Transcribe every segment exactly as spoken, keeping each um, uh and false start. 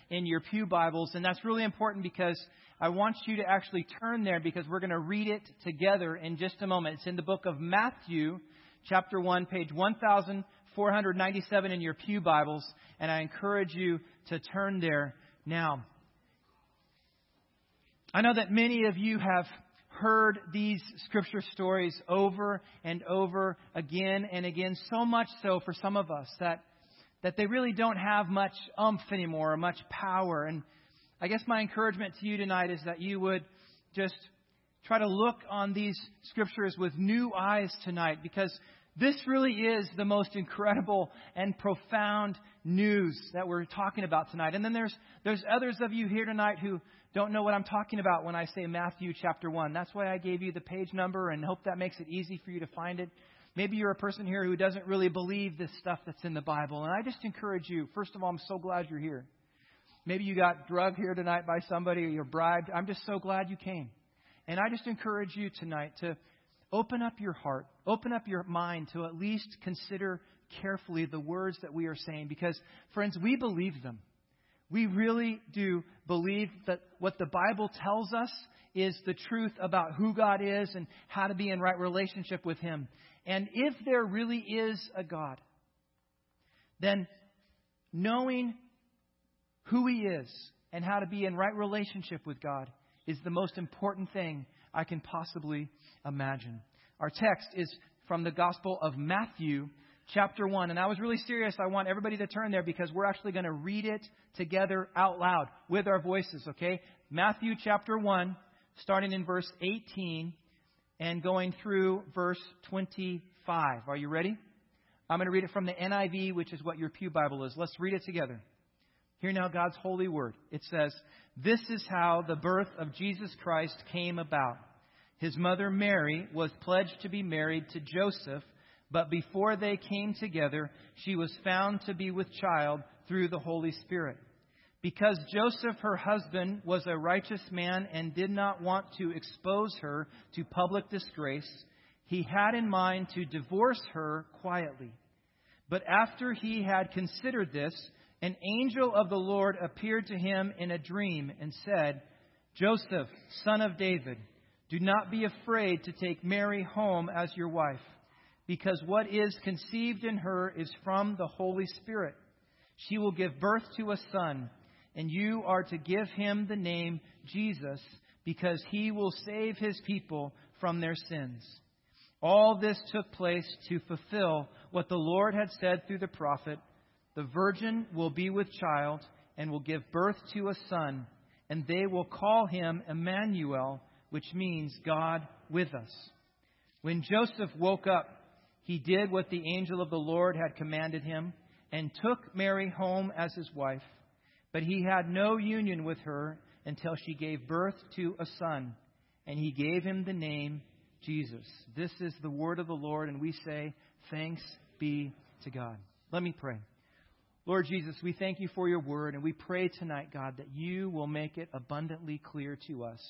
in your pew Bibles. And that's really important because I want you to actually turn there because we're going to read it together in just a moment. It's in the book of Matthew, chapter one, page one thousand four hundred ninety-seven in your pew Bibles. And I encourage you to turn there now. I know that many of you have heard these scripture stories over and over again and again, so much so for some of us that that they really don't have much umph anymore or much power. And I guess my encouragement to you tonight is that you would just try to look on these scriptures with new eyes tonight, because this really is the most incredible and profound news that we're talking about tonight. And then there's there's others of you here tonight who don't know what I'm talking about when I say Matthew chapter one. That's why I gave you the page number and hope that makes it easy for you to find it. Maybe you're a person here who doesn't really believe this stuff that's in the Bible. And I just encourage you, first of all, I'm so glad you're here. Maybe you got drugged here tonight by somebody or you're bribed. I'm just so glad you came. And I just encourage you tonight to open up your heart, open up your mind to at least consider carefully the words that we are saying. Because, friends, we believe them. We really do believe that what the Bible tells us is the truth about who God is and how to be in right relationship with Him. And if there really is a God, then knowing who He is and how to be in right relationship with God is the most important thing I can possibly imagine. Our text is from the Gospel of Matthew, chapter one. And I was really serious. I want everybody to turn there because we're actually going to read it together out loud with our voices, okay? Matthew chapter one, starting in verse eighteen and going through verse twenty-five. Are you ready? I'm going to read it from the N I V, which is what your pew Bible is. Let's read it together. Hear now God's holy word. It says, "This is how the birth of Jesus Christ came about. His mother Mary was pledged to be married to Joseph, but before they came together, she was found to be with child through the Holy Spirit. Because Joseph, her husband, was a righteous man and did not want to expose her to public disgrace, he had in mind to divorce her quietly. But after he had considered this, an angel of the Lord appeared to him in a dream and said, 'Joseph, son of David, do not be afraid to take Mary home as your wife, because what is conceived in her is from the Holy Spirit. She will give birth to a son, and you are to give him the name Jesus, because he will save his people from their sins.' All this took place to fulfill what the Lord had said through the prophet, 'The virgin will be with child and will give birth to a son, and they will call him Emmanuel,' which means God with us. When Joseph woke up, he did what the angel of the Lord had commanded him and took Mary home as his wife. But he had no union with her until she gave birth to a son, and he gave him the name Jesus." This is the word of the Lord, and we say, thanks be to God. Let me pray. Lord Jesus, we thank you for your word, and we pray tonight, God, that you will make it abundantly clear to us,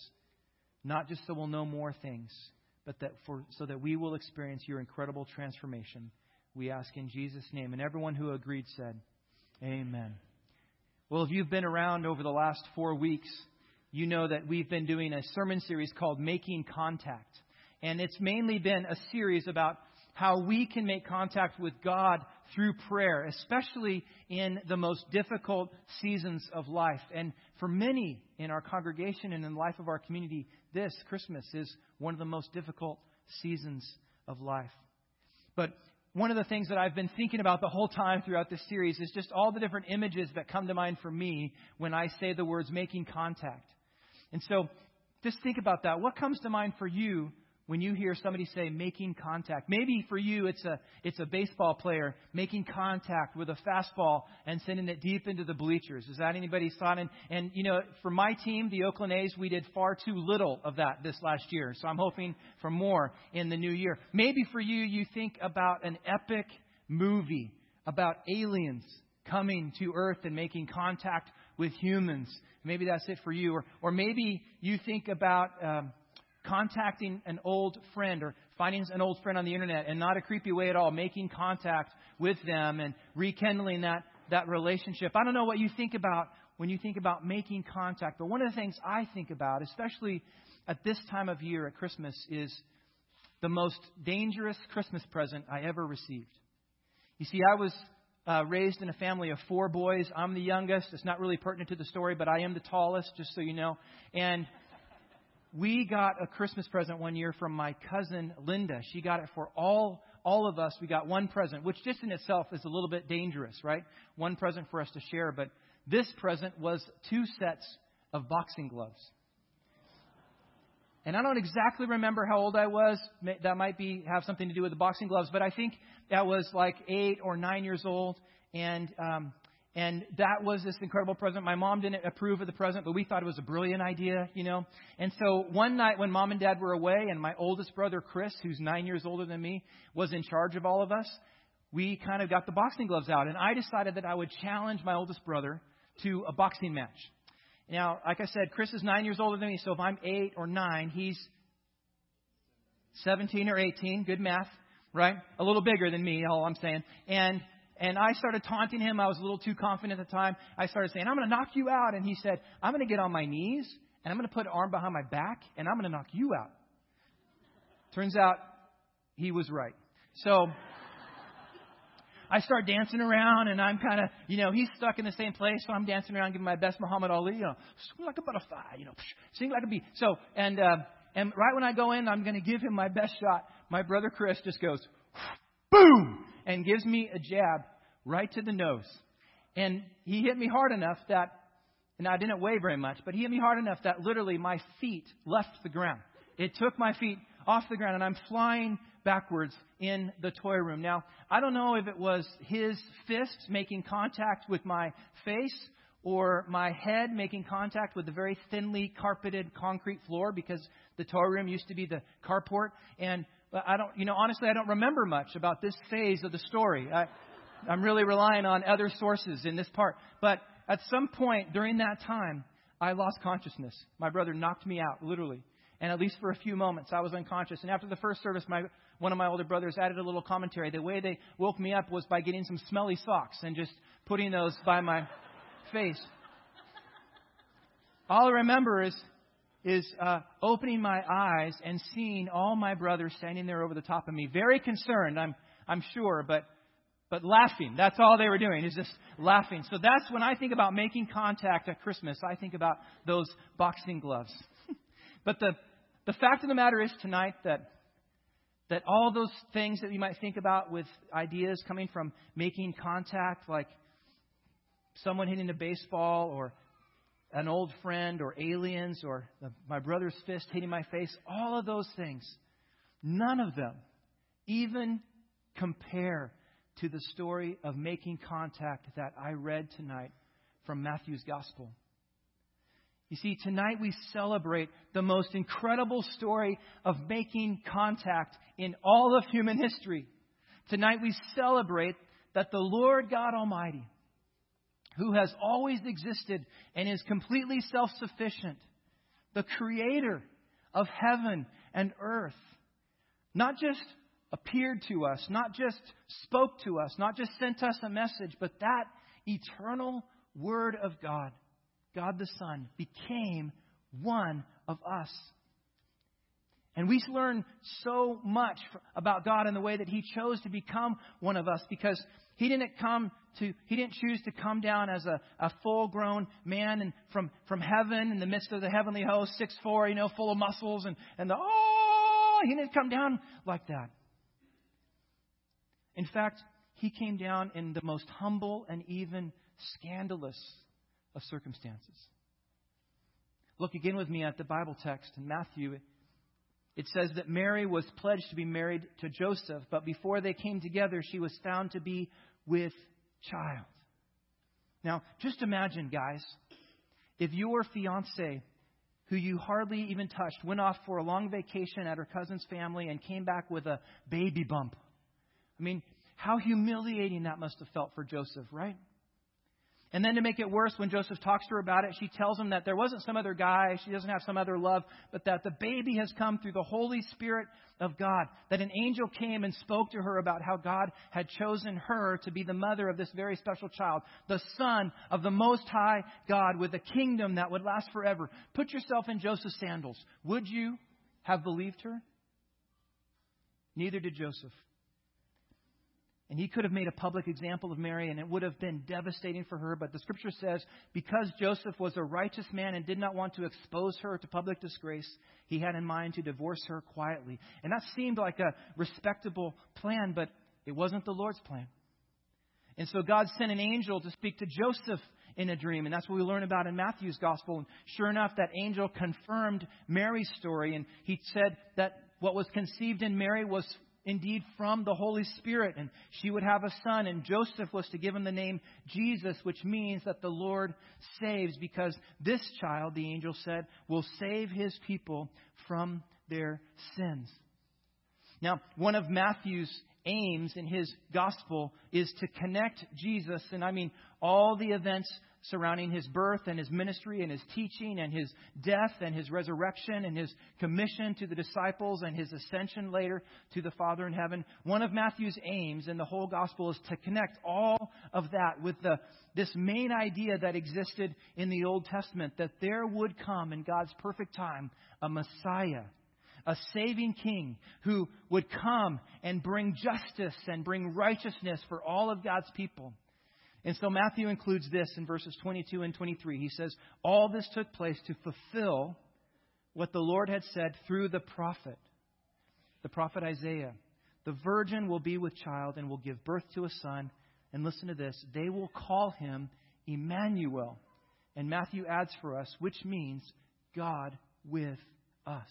not just so we'll know more things, but that for so that we will experience your incredible transformation. We ask in Jesus' name. And everyone who agreed said, amen. Well, if you've been around over the last four weeks, you know that we've been doing a sermon series called Making Contact. And it's mainly been a series about how we can make contact with God through prayer, especially in the most difficult seasons of life. And for many in our congregation and in the life of our community, this Christmas is one of the most difficult seasons of life. But one of the things that I've been thinking about the whole time throughout this series is just all the different images that come to mind for me when I say the words making contact. And so just think about that. What comes to mind for you when you hear somebody say making contact? Maybe for you it's a it's a baseball player making contact with a fastball and sending it deep into the bleachers. Is that anybody's thought? And, and you know, for my team, the Oakland A's, we did far too little of that this last year. So I'm hoping for more in the new year. Maybe for you, you think about an epic movie about aliens coming to Earth and making contact with humans. Maybe that's it for you. Or, or maybe you think about Um, contacting an old friend or finding an old friend on the internet, and not a creepy way at all, making contact with them and rekindling that, that relationship. I don't know what you think about when you think about making contact. But one of the things I think about, especially at this time of year at Christmas, is the most dangerous Christmas present I ever received. You see, I was uh, raised in a family of four boys. I'm the youngest. It's not really pertinent to the story, but I am the tallest, just so you know. And we got a Christmas present one year from my cousin Linda. She got it for all all of us. We got one present, which just in itself is a little bit dangerous, right? One present for us to share. But this present was two sets of boxing gloves. And I don't exactly remember how old I was. That might be have something to do with the boxing gloves. But I think that was like eight or nine years old. And um, and that was this incredible present. My mom didn't approve of the present, but we thought it was a brilliant idea, you know. And so one night when Mom and Dad were away and my oldest brother, Chris, who's nine years older than me, was in charge of all of us, we kind of got the boxing gloves out. And I decided that I would challenge my oldest brother to a boxing match. Now, like I said, Chris is nine years older than me, so if I'm eight or nine, he's seventeen or eighteen. Good math, right? A little bigger than me, all I'm saying. And and I started taunting him. I was a little too confident at the time. I started saying, I'm going to knock you out. And he said, I'm going to get on my knees, and I'm going to put an arm behind my back, and I'm going to knock you out. Turns out he was right. So I start dancing around, and I'm kind of, you know, he's stuck in the same place, so I'm dancing around, giving my best Muhammad Ali, you know, swing like a butterfly, you know, sing like a bee. So, and uh, and right when I go in, I'm going to give him my best shot. My brother Chris just goes, boom, and gives me a jab right to the nose. And he hit me hard enough that, and I didn't weigh very much, but he hit me hard enough that literally my feet left the ground. It took my feet off the ground, and I'm flying backwards in the toy room. Now, I don't know if it was his fist making contact with my face or my head making contact with the very thinly carpeted concrete floor, because the toy room used to be the carport. And I don't, you know, honestly, I don't remember much about this phase of the story. I, I'm really relying on other sources in this part. But at some point during that time, I lost consciousness. My brother knocked me out, literally. And at least for a few moments, I was unconscious. And after the first service, my one of my older brothers added a little commentary. The way they woke me up was by getting some smelly socks and just putting those by my face. All I remember is is uh, opening my eyes and seeing all my brothers standing there over the top of me, very concerned, I'm I'm sure, but but laughing. That's all they were doing, is just laughing. So that's when I think about making contact at Christmas. I think about those boxing gloves. But the the fact of the matter is tonight that that all those things that you might think about with ideas coming from making contact, like someone hitting a baseball or an old friend or aliens or the, my brother's fist hitting my face, all of those things, none of them even compare to the story of making contact that I read tonight from Matthew's Gospel. You see, tonight we celebrate the most incredible story of making contact in all of human history. Tonight we celebrate that the Lord God Almighty, who has always existed and is completely self-sufficient, the creator of heaven and earth, not just appeared to us, not just spoke to us, not just sent us a message, but that eternal Word of God, God the Son, became one of us. And we learn so much about God in the way that He chose to become one of us, because He didn't come to, He didn't choose to come down as a, a full-grown man and from, from heaven in the midst of the heavenly host, six foot four, you know, full of muscles and, and the, oh, He didn't come down like that. In fact, He came down in the most humble and even scandalous of circumstances. Look again with me at the Bible text in Matthew. It says that Mary was pledged to be married to Joseph, but before they came together, she was found to be with child. Now, just imagine, guys, if your fiancé, who you hardly even touched, went off for a long vacation at her cousin's family and came back with a baby bump. I mean, how humiliating that must have felt for Joseph, right? And then to make it worse, when Joseph talks to her about it, she tells him that there wasn't some other guy, she doesn't have some other love, but that the baby has come through the Holy Spirit of God. That an angel came and spoke to her about how God had chosen her to be the mother of this very special child, the Son of the Most High God, with a kingdom that would last forever. Put yourself in Joseph's sandals. Would you have believed her? Neither did Joseph. And he could have made a public example of Mary, and it would have been devastating for her. But the Scripture says, because Joseph was a righteous man and did not want to expose her to public disgrace, he had in mind to divorce her quietly. And that seemed like a respectable plan, but it wasn't the Lord's plan. And so God sent an angel to speak to Joseph in a dream. And that's what we learn about in Matthew's gospel. And sure enough, that angel confirmed Mary's story. And he said that what was conceived in Mary was indeed from the Holy Spirit, and she would have a son, and Joseph was to give him the name Jesus, which means that the Lord saves, because this child, the angel said, will save his people from their sins. Now, one of Matthew's aims in his gospel is to connect Jesus, and I mean all the events surrounding his birth and his ministry and his teaching and his death and his resurrection and his commission to the disciples and his ascension later to the Father in heaven. One of Matthew's aims in the whole gospel is to connect all of that with the this main idea that existed in the Old Testament, that there would come in God's perfect time a Messiah, a saving king who would come and bring justice and bring righteousness for all of God's people. And so Matthew includes this in verses twenty-two and twenty-three. He says, all this took place to fulfill what the Lord had said through the prophet, the prophet Isaiah. The virgin will be with child and will give birth to a son. And listen to this, they will call him Emmanuel. And Matthew adds for us, which means God with us.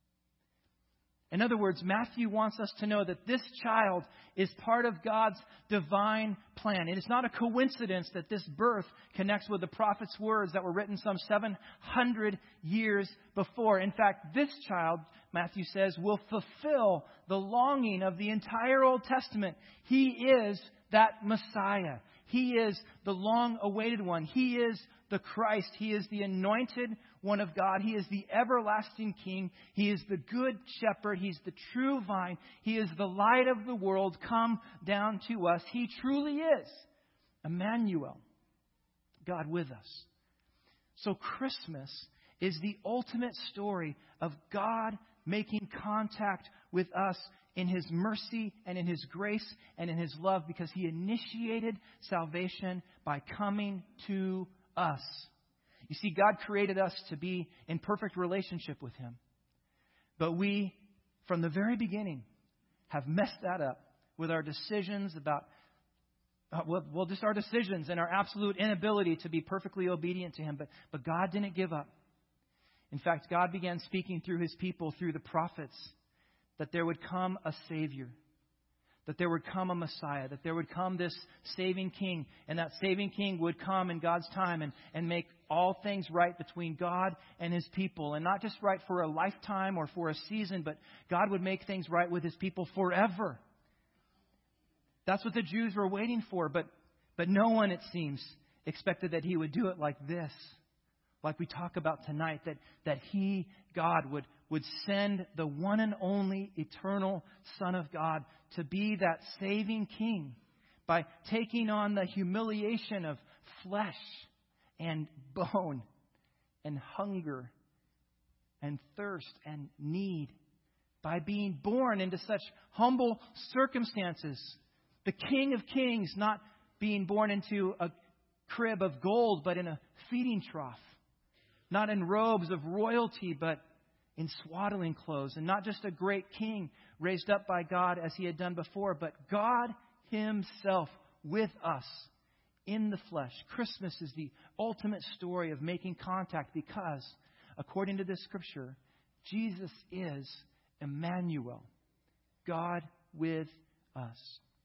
In other words, Matthew wants us to know that this child is part of God's divine plan. It is not a coincidence that this birth connects with the prophet's words that were written some seven hundred years before. In fact, this child, Matthew says, will fulfill the longing of the entire Old Testament. He is that Messiah. He is the long-awaited one. He is the Christ. He is the anointed one of God. He is the everlasting King. He is the good shepherd. He's the true vine. He is the light of the world come down to us. He truly is Emmanuel, God with us. So Christmas is the ultimate story of God making contact with us in His mercy and in His grace and in His love, because He initiated salvation by coming to us. You see, God created us to be in perfect relationship with Him. But we, from the very beginning, have messed that up with our decisions about, uh, well, well, just our decisions and our absolute inability to be perfectly obedient to Him. But, but God didn't give up. In fact, God began speaking through His people, through the prophets, that there would come a Savior, that there would come a Messiah, that there would come this saving King, and that saving King would come in God's time and, and make all things right between God and His people. And not just right for a lifetime or for a season, but God would make things right with His people forever. That's what the Jews were waiting for, but, but no one, it seems, expected that He would do it like this. Like we talk about tonight, that, that He, God, would, would send the one and only eternal Son of God to be that saving King by taking on the humiliation of flesh and bone and hunger and thirst and need, by being born into such humble circumstances. The King of Kings not being born into a crib of gold, but in a feeding trough. Not in robes of royalty, but in swaddling clothes. And not just a great king raised up by God as He had done before, but God Himself with us in the flesh. Christmas is the ultimate story of making contact, because, according to this scripture, Jesus is Emmanuel, God with us.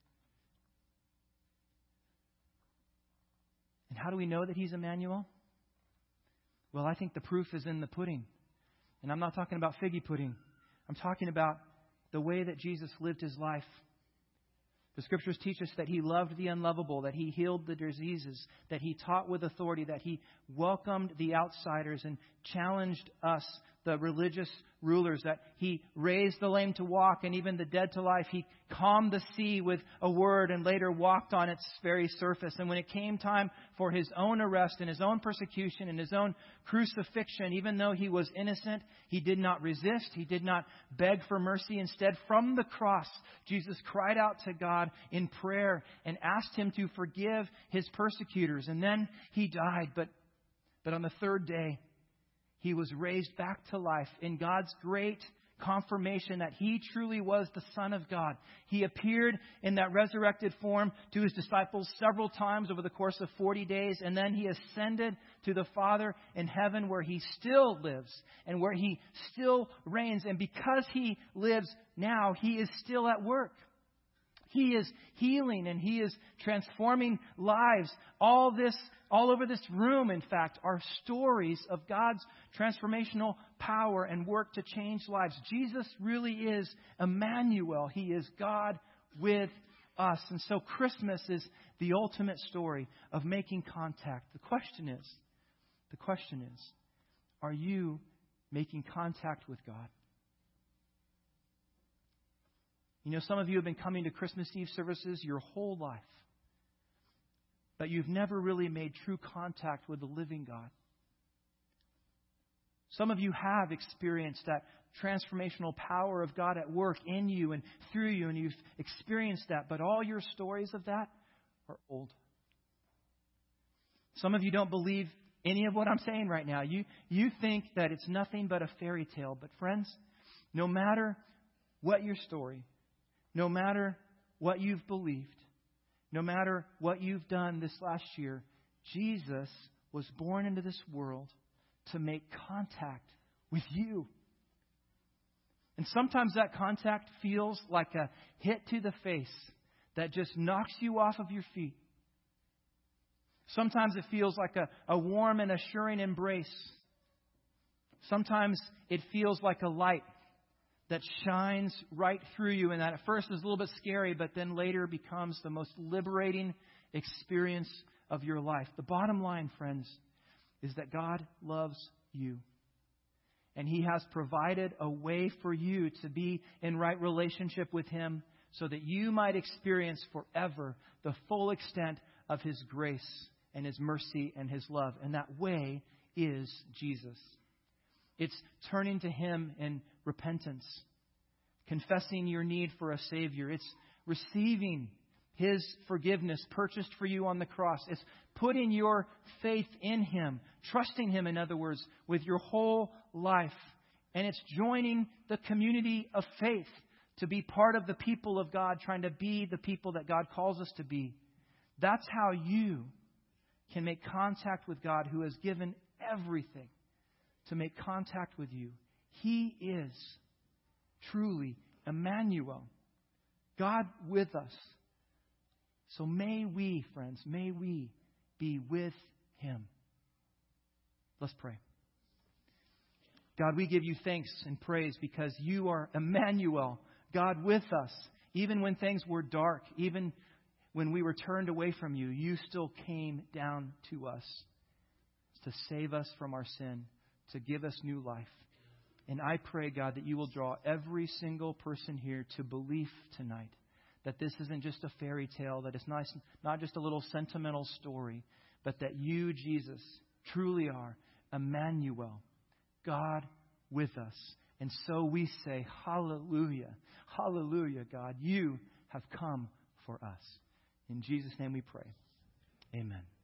And how do we know that He's Emmanuel? Well, I think the proof is in the pudding. And I'm not talking about figgy pudding. I'm talking about the way that Jesus lived His life. The Scriptures teach us that He loved the unlovable, that He healed the diseases, that He taught with authority, that He welcomed the outsiders and challenged us, the religious rulers, that He raised the lame to walk and even the dead to life. He calmed the sea with a word and later walked on its very surface. And when it came time for His own arrest and His own persecution and His own crucifixion, even though He was innocent, He did not resist. He did not beg for mercy. Instead, from the cross, Jesus cried out to God in prayer and asked Him to forgive His persecutors. And then He died. But, but on the third day, He was raised back to life in God's great confirmation that He truly was the Son of God. He appeared in that resurrected form to His disciples several times over the course of forty days. And then He ascended to the Father in heaven, where He still lives and where He still reigns. And because He lives now, He is still at work. He is healing and He is transforming lives. All this, all over this room, in fact, are stories of God's transformational power and work to change lives. Jesus really is Emmanuel. He is God with us. And so Christmas is the ultimate story of making contact. The question is, the question is, are you making contact with God? You know, some of you have been coming to Christmas Eve services your whole life, but you've never really made true contact with the living God. Some of you have experienced that transformational power of God at work in you and through you, and you've experienced that, but all your stories of that are old. Some of you don't believe any of what I'm saying right now. You, you think that it's nothing but a fairy tale. But friends, no matter what your story, no matter what you've believed, no matter what you've done this last year, Jesus was born into this world to make contact with you. And sometimes that contact feels like a hit to the face that just knocks you off of your feet. Sometimes it feels like a, a warm and assuring embrace. Sometimes it feels like a light that shines right through you, and that at first is a little bit scary, but then later becomes the most liberating experience of your life. The bottom line, friends, is that God loves you. And He has provided a way for you to be in right relationship with Him so that you might experience forever the full extent of His grace and His mercy and His love. And that way is Jesus. It's turning to Him in repentance, confessing your need for a Savior. It's receiving His forgiveness purchased for you on the cross. It's putting your faith in Him, trusting Him, in other words, with your whole life. And it's joining the community of faith to be part of the people of God, trying to be the people that God calls us to be. That's how you can make contact with God, who has given everything to make contact with you. He is truly Emmanuel, God with us. So may we, friends, may we be with Him. Let's pray. God, we give You thanks and praise because You are Emmanuel, God with us. Even when things were dark, even when we were turned away from You, You still came down to us to save us from our sin, to give us new life. And I pray, God, that You will draw every single person here to belief tonight, that this isn't just a fairy tale, that it's not, not just a little sentimental story, but that You, Jesus, truly are Emmanuel, God with us. And so we say, hallelujah, hallelujah, God, You have come for us. In Jesus' name we pray. Amen.